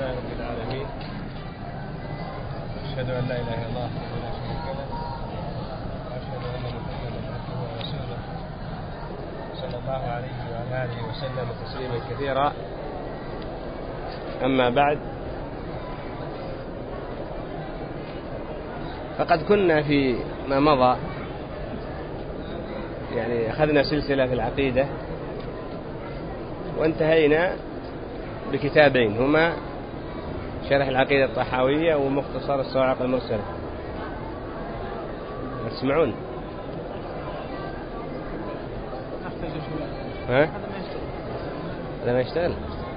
لله رب العالمين، أشهد أن لا إله إلا الله وحده لا شريك له، وأشهد أن محمدا عبده ورسوله صلى الله عليه وعلى آله وسلم تسليما كثيرا. أما بعد، فقد كنا في ما مضى يعني أخذنا سلسلة في العقيدة، وانتهينا بكتابين هما شرح العقيدة الطحاوية ومختصر الصواعق المرسلة. تسمعون؟ ها؟ هذا ما يشتغل.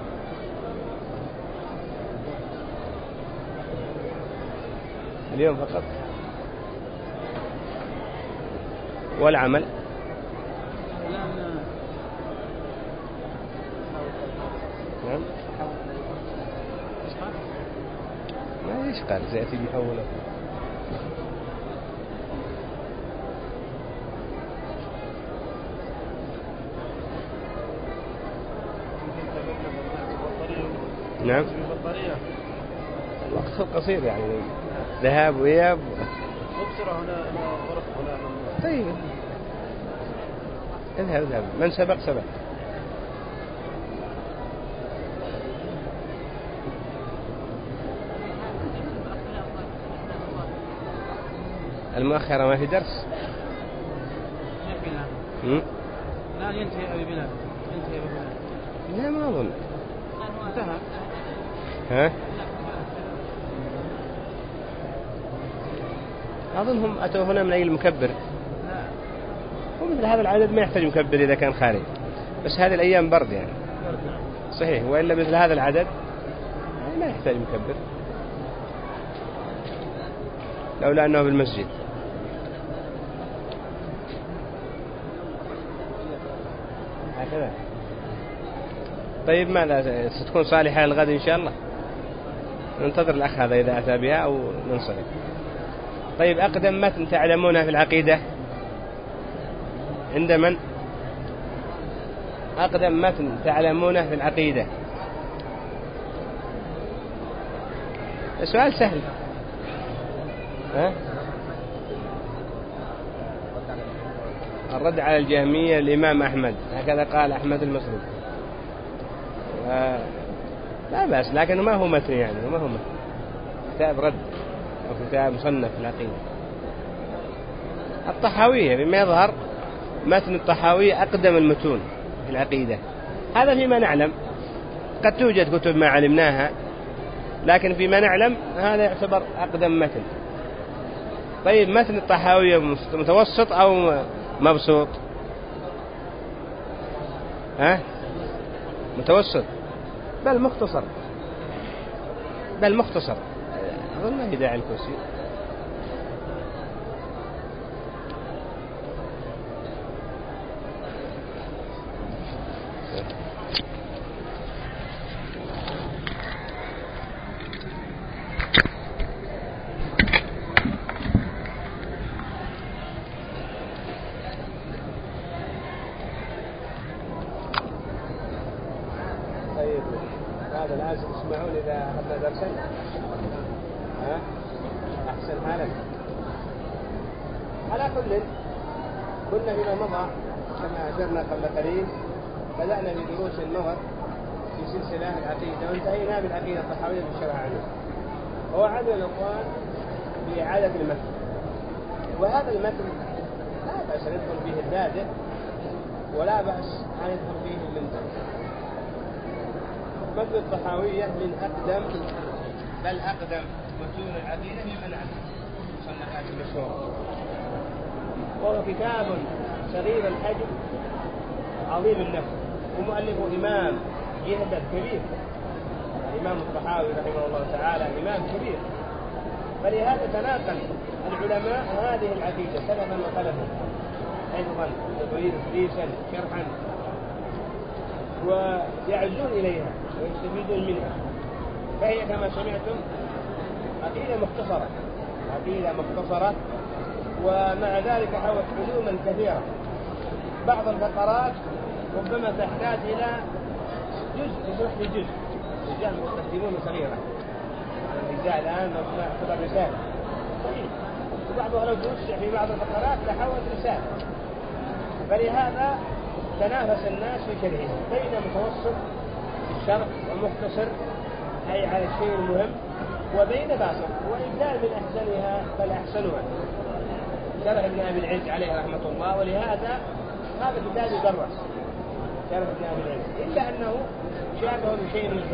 اليوم فقط والعمل نعم ما يشغل سيأتي بيحوله. نعم الوقت قصير يعني ذهاب وإياب. مبصرة هنا غرف هنا. طيب اذهب من سبق سبق. المؤخرة ما في درس. لا ينتهي أبي بلال. لا ما أظن انتهى. ها؟ أظنهم أتوا هنا من أي المكبر. ومثل هذا العدد ما يحتاج مكبر إذا كان خارج، بس هذه الأيام برد يعني. صحيح، وإلا مثل هذا العدد ما يحتاج مكبر لولا أنه بالمسجد. هكذا. طيب ماذا ستكون صالحة للغد إن شاء الله؟ ننتظر الأخ هذا إذا أتى بها أو ننصرف. طيب أقدم متن تعلمونها في العقيدة عند من؟ أقدم متن تعلمونه في العقيدة. سؤال سهل. ها؟ الرد على الجهمية الإمام أحمد، هكذا قال أحمد المصري. لا بأس، لكن ما هو متن يعني، ما هو متن. كتاب رد أو كتاب مصنف في العقيدة. الطحاوية بما يظهر متن الطحاوية أقدم المتون في العقيدة، هذا فيما نعلم. قد توجد كتب ما علمناها، لكن فيما نعلم هذا يعتبر أقدم متن. طيب متن الطحاوية متوسط أو مبسوط؟ ها؟ متوسط بل مختصر. أظن ما هي داعي الكرسي. طيب هذا الآن تسمعون إذا أخذنا درسا؟ ها؟ أحسن حالك. على كل كنا فيما مضى كما أشرنا قبل قليل بدأنا بدروس النظر في سلسلة العقيدة، وانتهينا بالعقيدة الطحاوية بالشرح عنه. ووعدنا الأخوان بإعادة المتن، وهذا المتن لا بأس أن يدخل فيه البادئ ولا بأس أن يدخل فيه المنتهي. متن الطحاوية من أقدم بل أقدم متون العقيدة فيما نعلم مصنفات المشهورة، وهو كتاب صغير الحجم عظيم النفع، ومؤلفه إمام يهدد كبير. الإمام الطحاوي رحمه الله تعالى إمام كبير، فلهذا تناقل العلماء هذه العقيدة سلفا وخلفا، حفظا تدريسا شرحا، ويعزون إليها ويستفيدون منها. فهي كما سمعتم عقيدة مختصرة، ومع ذلك حوت علوما كثيرة. بعض الفقرات ربما تحتاج إلى جزء بشرح جزء، رجال متقدمون صغيرة، الأجزاء الآن تعتبر رسالة صحيح، وبعضها لو توسع في بعض الفقرات لحولت رسالة. فلهذا تنافس الناس في شرحه بين متوسط الشرح ومختصر أي على الشيء المهم، وبين باطل، وإن كان من أحسنها بل أحسنها شرح ابن أبي العز عليه رحمة الله. ولهذا هذا كتاب يدرس شرح ابن أبي العز، إلا أنه شابه بشيء من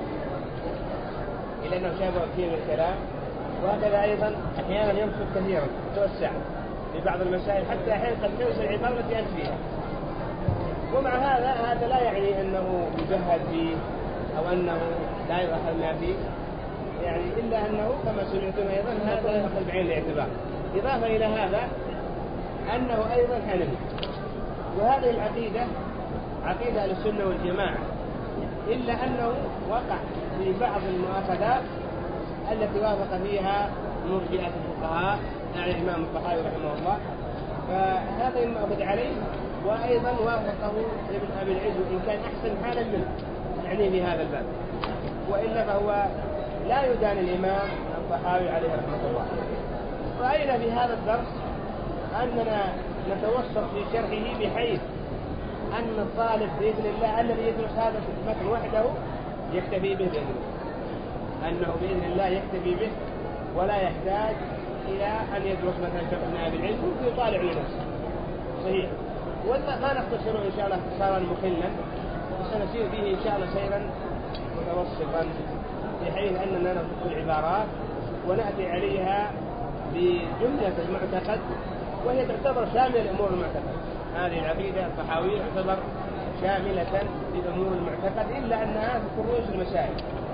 الكلام، وهكذا أيضا أحيانا ينصب كثيرا يتوسع في بعض المسائل حتى أحيانا قد تنسى العبارة التي أنت فيها. ومع هذا لا يعني أنه يجهد فيه أو أنه لا يؤخذ ما فيه، يعني إلا أنه كما سمعتم أيضا هذا يأخذ بعين الاعتبار. إضافة إلى هذا أنه أيضا حنفي، وهذه العقيدة عقيدة أهل السنة والجماعة، إلا أنه وقع في بعض المؤاخذات التي وافق فيها مرجئة الفقهاء يعني الإمام الطحاوي رحمه الله، فهذا المأخذ عليه. وأيضا وافقه ابن أبي العز وإن كان أحسن حالا منه يعني في هذا الباب، وإلا فهو لا يدان الإمام الطحاوي عليه رحمة الله. رأينا في هذا الدرس أننا نتوسط في شرحه بحيث أن الطالب بإذن الله الذي يدرس هذا المتن وحده يكتفي به بإذن الله، أنه بإذن الله يكتفي به ولا يحتاج إلى أن يدرس مثلا شرح ابن أبي العز ويطالع لنفسه صحيح. ولا ما نختصره إن شاء الله اختصارا مخلا، وسنسير فيه إن شاء الله سيرا متوسطا بحيث أننا نضبط العبارات ونأتي عليها بجملة المعتقد، وهي تعتبر شاملة لأمور المعتقد. هذه العقيدة الطحاوية تعتبر شاملة لأمور المعتقد إلا أنها في رؤوس المسائل.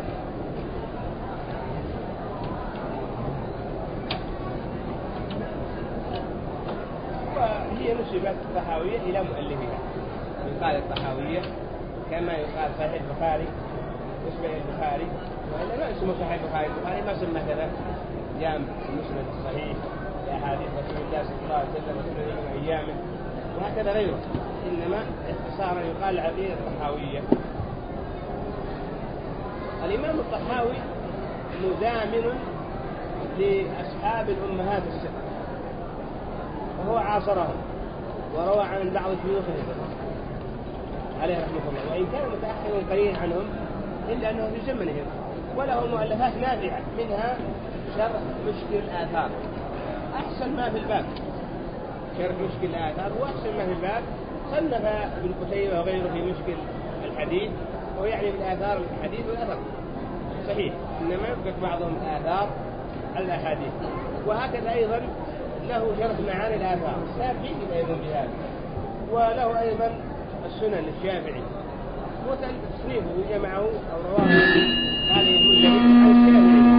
وهي نسبت الطحاوية إلى مؤلفها، يقال الطحاوية كما يقال صحيح البخاري نسبة إلى البخاري، وإلا ما اسمه صحيح البخاري ما سمى كذا جامع المسند الصحيح لأحاديث رسول الله صلى الله عليه وسلم وسننه وأيامه وهكذا غيره، إنما اختصارا يقال العقيدة الطحاوية. الإمام الطحاوي مزامن لأصحاب الأمهات الست، وهو عاصرهم وروى عن بعض شيوخهم عليه رحمه الله، وإن كان متأخر قليل عنهم إلا أنه في زمنهم، وله مؤلفات نافعة منها شرح مشكل الآثار أحسن ما في الباب، شرح مشكل الآثار وأحسن ما في الباب. صنف ابن قتيبة وغيره في مشكل الحديث، وهو يعني بالآثار الحديث والأثر صحيح، إنما يطلق بعضهم الآثار على الأحاديث. وهكذا أيضا له شرح معاني الآثار الشافعي أيضا بهذا، وله أيضا السنن الشافعي، وتصنيفه جمعه أو رواه هذه المدة عن الشافعي.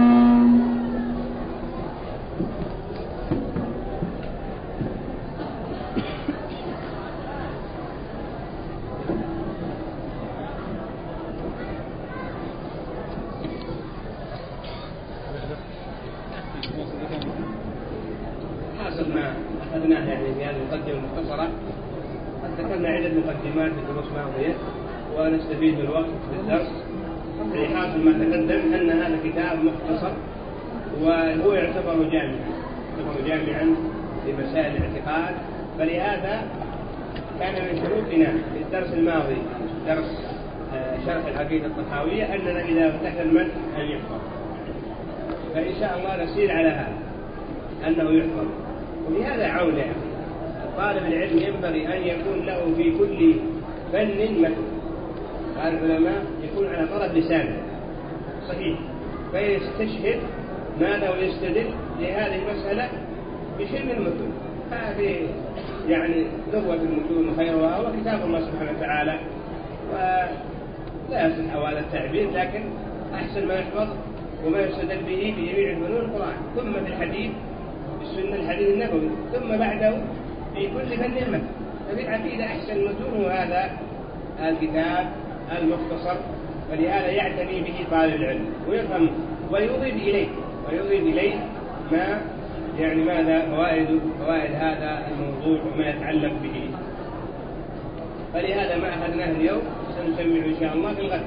حاصل ما أخذناه يعني في هذه المقدمة المختصرة، قد ذكرنا عدة مقدمات في دروس ماضية ونستفيد من الوقت في الدرس. حاصل ما تقدم أن هذا كتاب مختصر وهو يعتبر جامعا لمسائل الاعتقاد، فلهذا كان من شروطنا في الدرس الماضي درس شرح العقيدة الطحاوية أننا إذا فتحنا المتن أن يحفظ، فإن شاء الله نسير على هذا أنه يحفظ. وبهذا عون يعني طالب العلم ينبغي أن يكون له في كل فن متن، قال العلماء يكون على طرف لسانه صحيح، فيستشهد ماذا ويستدل لهذه المسألة بشيء من المتون. هذه يعني ذروة المتون وخيرها هو كتاب الله سبحانه وتعالى، ولا يصح هذا التعبير، لكن أحسن ما يحفظ وما يستدل به في جميع الفنون القرآن، ثم في الحديث بالسنة الحديث النبوي، ثم بعده في كل فن متن. ففي العقيدة أحسن المتون هذا الكتاب المختصر، فلهذا يعتني به طالب العلم ويفهم ويضيف إليه ما يعني ماذا فوائد هذا الموضوع وما يتعلق به. فلهذا ما أخذناه اليوم سنسمع إن شاء الله في الغد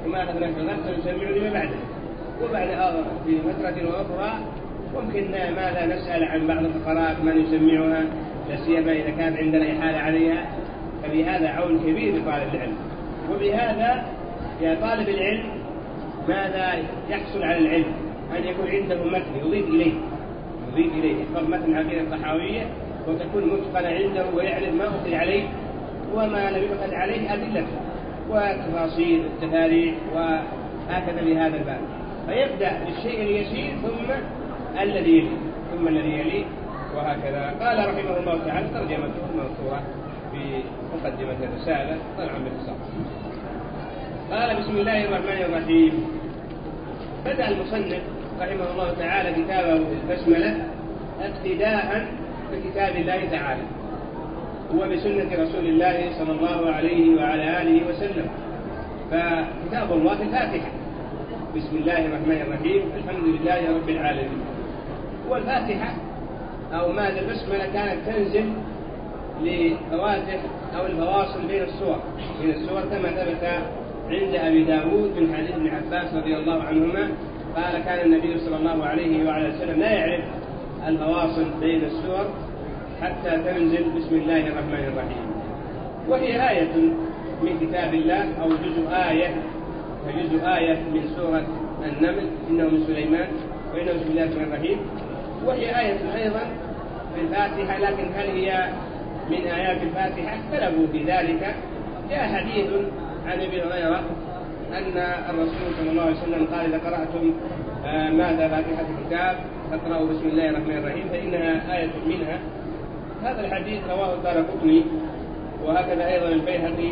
ثم أخذنا في الغد نسمع لما بعده، وبعد في فترة أخرى ممكن ماذا نسأل عن بعض الفقرات ما نسمعها، لا سيما إذا كانت عندنا إحالة عليها، فبهذا عون كبير لطالب العلم. وبهذا يا طالب العلم ماذا يحصل على العلم؟ أن يكون عنده متن يضيف إليه يحفظ متن عقيدة الطحاوية وتكون متقنة عنده ويعرف ما أخذ عليه وما لم يؤخذ عليه أدلته وتفاصيل التفاريع وهكذا بهذا الباب، فيبدأ بالشيء اليسير ثم الذي يليه وهكذا. قال رحمه الله تعالى ترجمته المذكورة في مقدمة الرسالة طبعا باختصار. قال بسم الله الرحمن الرحيم. بدأ المصنف رحمه الله تعالى كتابه البسملة اقتداء بكتاب الله تعالى وبسنة رسول الله صلى الله عليه وعلى آله وسلم. فكتاب الله الفاتحة، بسم الله الرحمن الرحيم الحمد لله رب العالمين. والفاتحة أو ماذا البسملة كانت تنزل لفواتح أو الفواصل بين السور كما ثبت عند أبي داود من حديث ابن عباس رضي الله عنهما قال كان النبي صلى الله عليه وعلى وسلم لا يعرف الفواصل بين السور حتى تنزل بسم الله الرحمن الرحيم. وهي آية من كتاب الله أو جزء آية من سورة النمل إنه من سليمان وإنه بسم الله الرحمن الرحيم. وهي آية أيضا في الفاتحة، لكن هل هي من آيات الفاتحة؟ اختلفوا في ذلك. جاء حديث عن ابي هريرة أن الرسول صلى الله عليه وسلم قال إذا قرأتم ماذا فاتحة الكتاب فاقرأوا بسم الله الرحمن الرحيم فإنها آية منها. هذا الحديث رواه الدارقطني وهكذا أيضا البيهقي،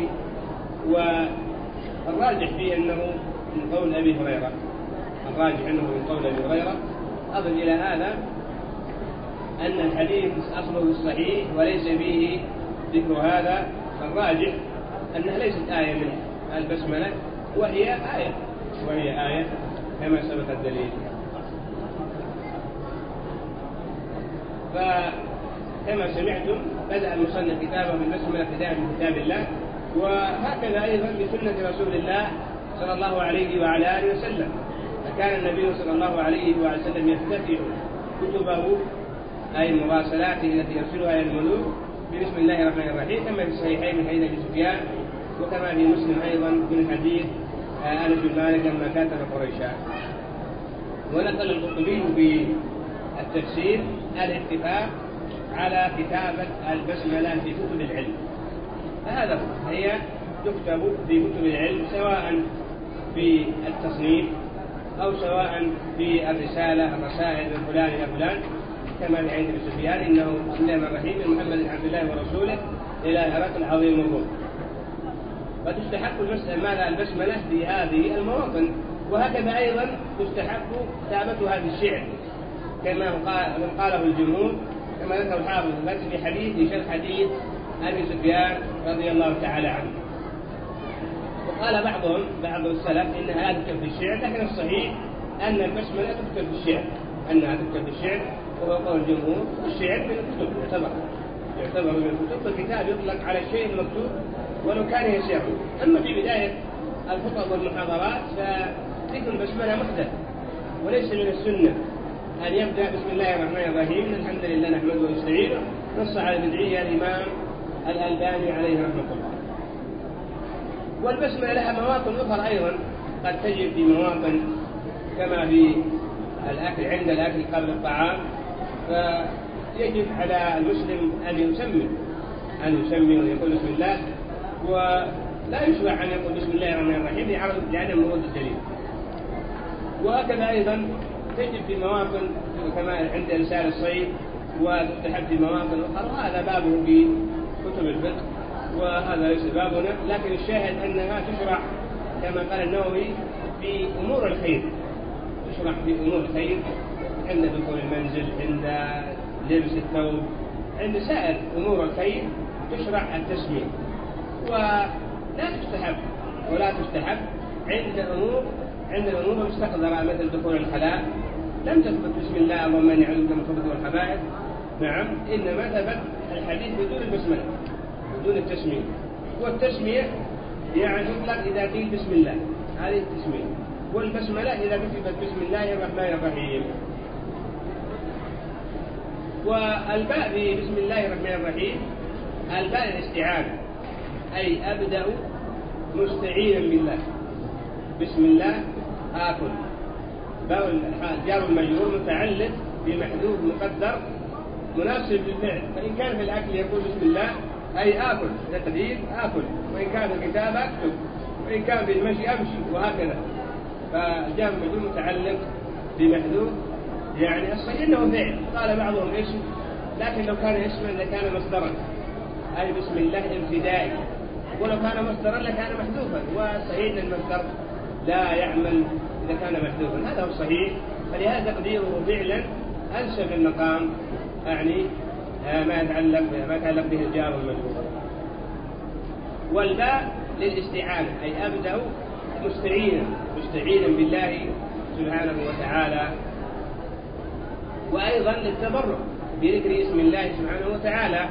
والراجح فيه أنه من قول أبي هريرة. أضف إلى هذا أن الحديث أصله الصحيح وليس فيه ذكر هذا، فالراجح أنها ليست آية من البسملة وهي آية كما سبق الدليل. فكما سمعتم بدأ المصنف كتابه بالبسملة ابتداء من كتاب الله، وهكذا أيضا بسنة رسول الله صلى الله عليه وعلى آله وسلم. فكان النبي صلى الله عليه وعلى وسلم يفتتح كتبه أي مراسلاته التي يرسلها إلى الملوك بسم الله الرحمن الرحيم، كما في الصحيحين من حديث أبي سفيان وكما في مسلم أيضا من حديث أنس بن مالك لما كاتب قريشا. ونقل القرطبي في التفسير الاتفاق على كتابة البسملة في كتب العلم، فهذا هي تكتب في كتب العلم سواء في التصنيف أو سواء في الرسائل من فلان إلى فلان، كما في حديث أبي سفيان إنه بسم الله الرحمن الرحيم من محمد بن عبد الله ورسوله إلى هرقل عظيم الروم. فتستحق ماذا البسملة في هذه المواطن، وهكذا أيضا تستحق كتابتها في الشعر كما قاله الجمهور، كما ذكر الحافظ في حديث في شرح حديث أبي سفيان رضي الله تعالى عنه. وقال بعض السلف إنها لا تكتب في الشعر، لكن الصحيح أن البسملة تكتب في الشعر، وهو قول الجمهور. والشعر من الكتب يعتبر من الكتب، الكتاب يطلق على الشيء المكتوب ولو كان يسيرا. أما في بداية الخطب والمحاضرات فذكر البسملة محدث وليس من السنة أن يبدأ بسم الله الرحمن الرحيم الحمد لله نحمده ونستعينه. نص على بدعية الإمام الألباني عليه رحمة الله. والبسملة لها مواطن أخرى أيضا قد تجد في مواطن كما في الأكل عند الأكل قبل الطعام، فيجب على المسلم أن يسمي ويقول بسم الله، ولا يشرع أن يقول بسم الله الرحمن الرحيم لعدم ورود الدليل. وهكذا أيضا تجد في مواطن كما عند رسالة الصيد، وتستحب في مواطن أخرى، وهذا بابه في كتب الفقه وهذا ليس بابنا. لكن الشاهد أنها تشرع كما قال النووي في أمور الخير، عند دخول المنزل، عند لبس الثوب، عند سائر أمور الخير تشرع التسمية. ولا تستحب عند الأمور المستقذرة مثل دخول الخلاء، لم تثبت بسم الله اللهم إني أعوذ بك من الخبث والخبائث، نعم، إنما ثبت الحديث بدون البسملة بدون التسمية. والتسمية يعني تطلق إذا قيل بسم الله، هذه التسمية. والبسملة إذا كتبت بسم الله الرحمن الرحيم. والباء في بسم الله الرحمن الرحيم الباء الاستعانة، أي أبدأ مستعينا بالله. بسم الله آكل، باء جار المجرور متعلق بمحذوف مقدر مناسب للفعل، فإن كان في الأكل يقول بسم الله أي آكل تقدير آكل، وإن كان في الكتابة أكتب، وإن كان في المشي أمشي، وهكذا. فالجار المجرور متعلق بمحذوف، يعني الصحيح أنه فعل. قال بعضهم اسم، لكن لو كان اسما لكان مصدرا، أي بسم الله ابتدائي، ولو كان مصدرا لكان محذوفا، والصحيح أن المصدر لا يعمل إذا كان محذوفا، هذا هو الصحيح. فلهذا تقديره فعلا أنسب المقام، يعني ما يتعلق به الجار والمجرور. والباء للاستعانة، أي أبدأ مستعينا بالله سبحانه وتعالى. وأيضا للتبرك بذكر اسم الله سبحانه وتعالى.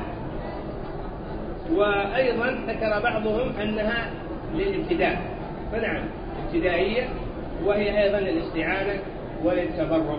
وأيضا ذكر بعضهم أنها للابتداء، فنعم ابتدائية، وهي أيضا للاستعانة وللتبرك.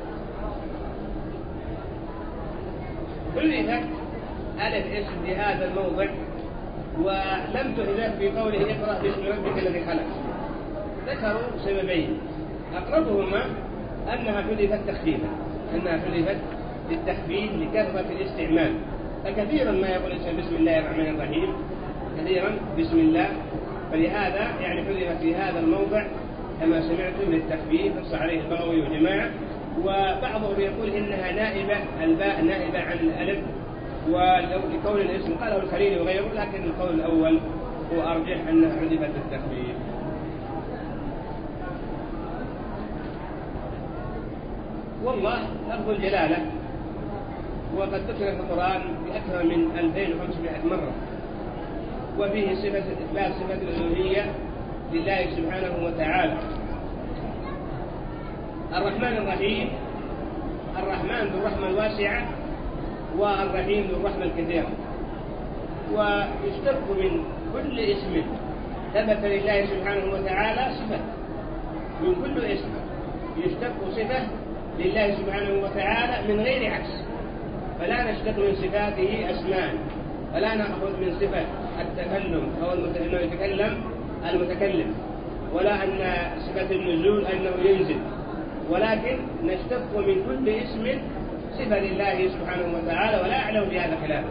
حذفت ألف اسم في هذا الموضع، ولم تحذف في قوله اقرأ باسم ربك الذي خلق. ذكروا سببين، أقربهما أنها حذفت تخفيفا، للتخفيف لكثرة الاستعمال، فكثيرا ما يقول الإنسان بسم الله الرحمن الرحيم، كثيرا بسم الله، فلهذا يعني حذفت في هذا الموضع كما سمعتم للتخفيف، نص عليه البغوي وجماعة. وبعضهم يقول إنها نائبة، الباء نائبة عن الألف، ولكون الاسم قاله الخليلي وغيره، لكن القول الأول هو أرجح أنها حذفت للتخفيف. والله لفظ الجلالة وقد ذكر في القرآن بأكثر من 2500 مرة، وفيه صفة إثبات صفة الألوهية لله سبحانه وتعالى. الرحمن الرحيم، الرحمن ذو الرحمة الواسعة، والرحيم ذو الرحمة الكثيرة. ويشتق من كل اسم ثبت لله سبحانه وتعالى صفة، من كل اسم يشتق صفة لله سبحانه وتعالى من غير عكس. فلا نشتق من صفاته أسماء، فلا نأخذ من صفة التكلم أو أنه يتكلم المتكلم، ولا أن صفة النزول أنه ينزل، ولكن نشتق من كل اسم صفة لله سبحانه وتعالى، ولا أعلم بهذا خلافه.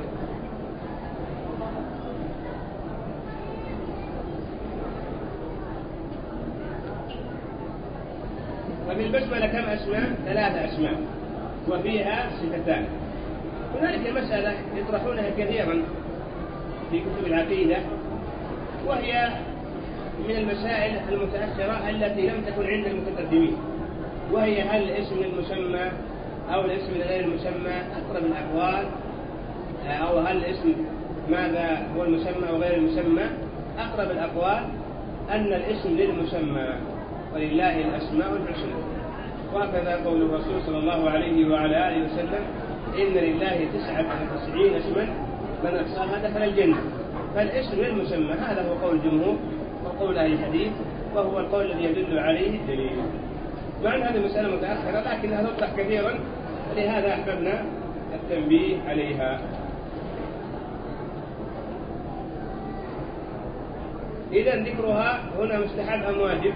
وفي البسملة كم أسماء؟ 3 أسماء، وفيها صفتان. هنالك مسألة يطرحونها كثيرا في كتب العقيدة، وهي من المسائل المتأخرة التي لم تكن عند المتقدمين، وهي هل الاسم المسمى أو الاسم غير المسمى أقرب الأقوال، أو هل الاسم ماذا هو المسمى أو غير المسمى. أقرب الأقوال أن الاسم للمسمى، ولله الأسماء الحسنى، وهكذا قول الرسول صلى الله عليه وعلى آله وسلم إن لله 99 اسما من أحصاها دخل الجنة. فالاسم للمسمى، هذا هو قول الجمهور وقول أهل الحديث، وهو القول الذي يدل عليه الدليل. مع أن هذه مسألة متأخرة لكنها تطرح كثيرا، ولهذا أحببنا التنبيه عليها. إذا ذكرها هنا مستحب أم واجب؟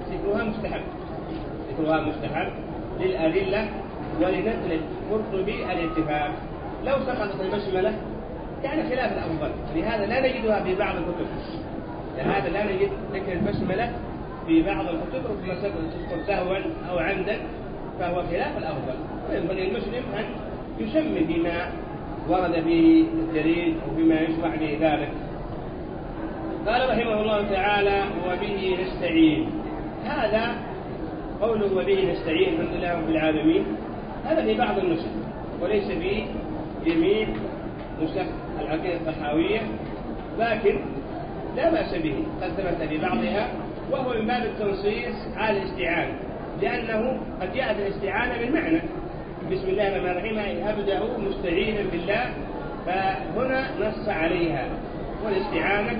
ذكرها مستحب للأدلة ولنقل القرطبي الاتفاق. لو سقطت البسملة كان خلاف الأفضل، لهذا لا نجدها في بعض الكتب، لهذا لا نجد ذكر البسملة في بعض الكتب، ربما تذكر سهوا أو عمدا، فهو خلاف الأفضل. وينبغي المسلم أن يسمي بما ورد به الدليل أو بما يشرع به ذلك. قال رحمه الله تعالى وبه نستعين. هذا قوله وبه نستعين الحمد لله رب العالمين، هذا في بعض النسخ وليس في جميع نسخ العقيدة الطحاوية، لكن لا بأس به، قد ثبت في بعضها، وهو من باب التنصيص على الاستعانة، لأنه قد جاءت الاستعانة بالمعنى بسم الله الرحمن الرحيم أبدأ مستعينا بالله، فهنا نص عليها. والاستعانة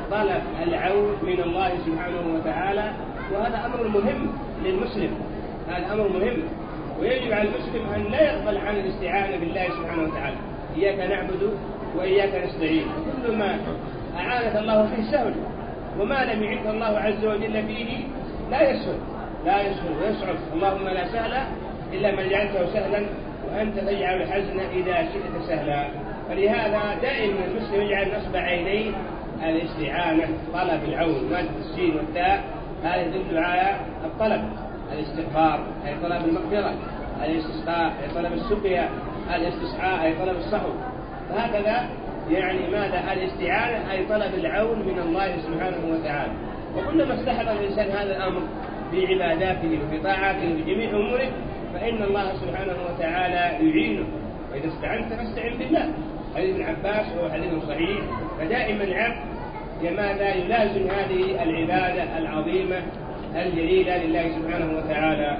طلب العون من الله سبحانه وتعالى، وهذا أمر مهم للمسلم، هذا أمر مهم، ويجب على المسلم أن لا يغفل عن الاستعانة بالله سبحانه وتعالى. إياك نعبد وإياك نستعين، وكل ما أعانك الله فيه سهل، وما لم يعد الله عز وجل فيه لا يسهل ويصعب. اللهم لا سهل إلا ما جعلته سهلا، وأنت تجعل الحزن إذا شئت سهلا. فلهذا دائما المسلم يجعل نصب عينيه الاستعانة، طلب العون، مادة السين والتاء هذا يدل على الطلب، الاستغفار أي طلب المغفرة، الاستسقاء أي طلب السقيا، الاستصحاء أي طلب الصحو. فهكذا يعني ماذا؟ الاستعانة أي طلب العون من الله سبحانه وتعالى. وكلما استحضر الإنسان هذا الأمر في عباداته وفي طاعاته وفي جميع أموره فإن الله سبحانه وتعالى يعينه. وإذا استعنت فاستعن بالله. حديث ابن عباس هو حديث صحيح. فدائما العبد ماذا؟ يلازم هذه العبادة العظيمة الجليلة لله سبحانه وتعالى.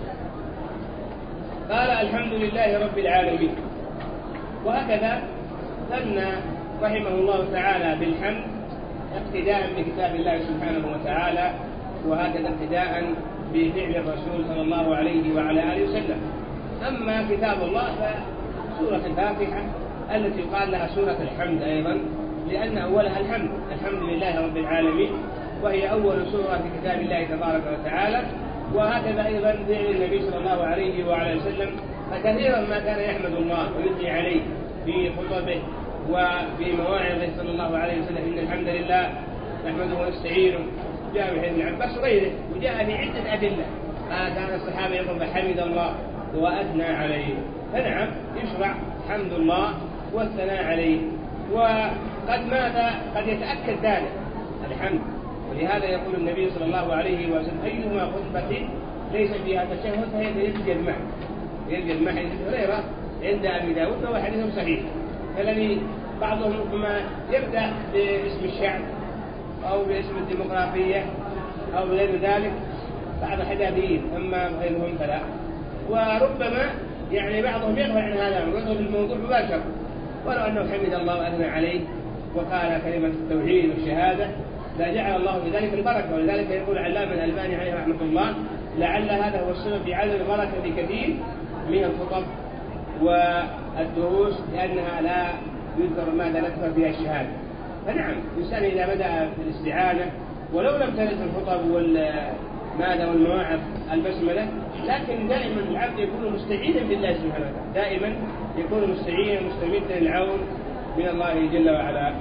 قال الحمد لله رب العالمين. وهكذا ثنى رحمه الله تعالى بالحمد اقتداء بكتاب الله سبحانه وتعالى، وهكذا اقتداء بفعل الرسول صلى الله عليه وعلى آله وسلم. أما كتاب الله فسورة الفاتحة التي يقال لها سورة الحمد أيضا، لأن أولها الحمد، الحمد لله رب العالمين، وهي أول سورة في كتاب الله تبارك وتعالى. وهكذا أيضا فعل النبي صلى الله عليه وعلى وسلم، فكثيرا ما كان يحمد الله ويثني عليه في خطبه وفي مواعظه صلى الله عليه وسلم. إن الحمد لله نحمده ونستعينه، جاء في حديث ابن عباس وغيره، وجاء في عدة أدلة. كان الصحابة يقول حمد الله وأثنى عليه. فنعم يشرع حمد الله والثناء عليه، وقد ماذا؟ قد يتأكد ذلك الحمد. ولهذا يقول النبي صلى الله عليه وسلم أيما خطبة ليس فيها تشهد فهي يجد معه. حديث هريرة عند أبي داود وهو حديث صحيح. الذي بعضهم ربما يبدأ باسم الشعب أو باسم الديمقراطية أو غير ذلك بعض حداثين، أما غيرهم فلا. وربما يعني بعضهم يغفل عن هذا ويدخل بالموضوع مباشرة، ولو أنه حمد الله وأثنى عليه وقال كلمة التوحيد والشهادة لجعل الله بذلك البركة. ولذلك يقول علامة الألباني عليه رحمة الله لعل هذا هو السبب في عدم البركة لكثير من الخطب والدروس، لأنها لا يذكر ماذا نذكر فيها الشهادة. فنعم الإنسان إذا بدأ في الاستعانة ولو لم ترد في الخطب والمواعظ البسملة، لكن دائما العبد يكون مستعينا بالله سبحانه وتعالى، دائما يكون مستعينا مستمدا العون من الله جل وعلا.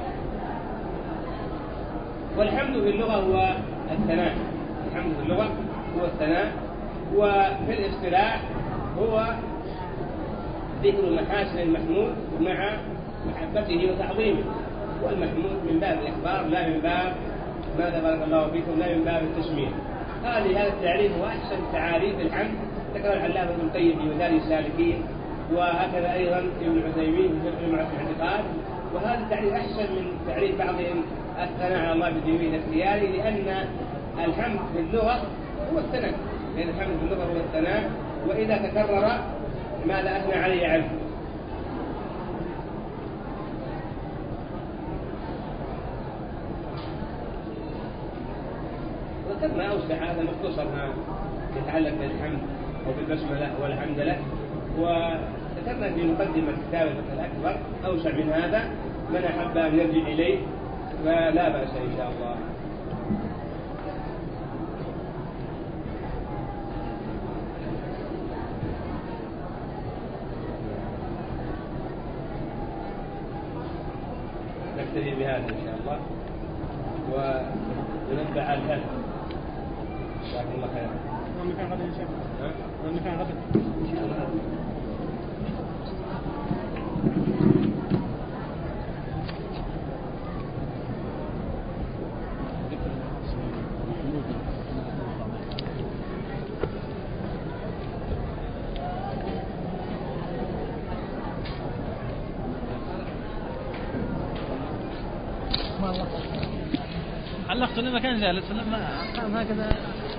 والحمد في اللغة هو الثناء، الحمد في اللغة هو الثناء، وفي الاصطلاح هو ذكر محاسن المحمود مع محبته وتعظيمه. والمحمود من باب الإخبار لا من باب ماذا بارك الله فيكم، لا من باب التسمية. هذا التعريف هو أحسن تعاريف الحمد، ذكر العلامة ابن القيم في مدارج السالكين، وهكذا أيضا ابن عثيمين في شرح جمعة الاعتقاد. وهذا التعريف أحسن من تعريف بعضهم الثناء على الله بالجميل الاختياري، لأن الحمد في اللغة هو الثناء، لأن الحمد في اللغة هو الثناء، وإذا تكرر ماذا أثنى عليه عنه. وذكرنا أوسع هذا مختصر ما يتعلق بالحمد أو بالبسملة والحمد لله، وذكرنا في مقدمة كتاب الفقه الأكبر أوسع من هذا، من أحب أن يرجع إليه فلا بأس إن شاء الله. نكتفي بهذا إن شاء الله وننبه على الهدف. جزاكم الله خير. المكان غدا إن شاء الله. المكان غدا إن شاء الله. علقت لمكان جالس لما هكذا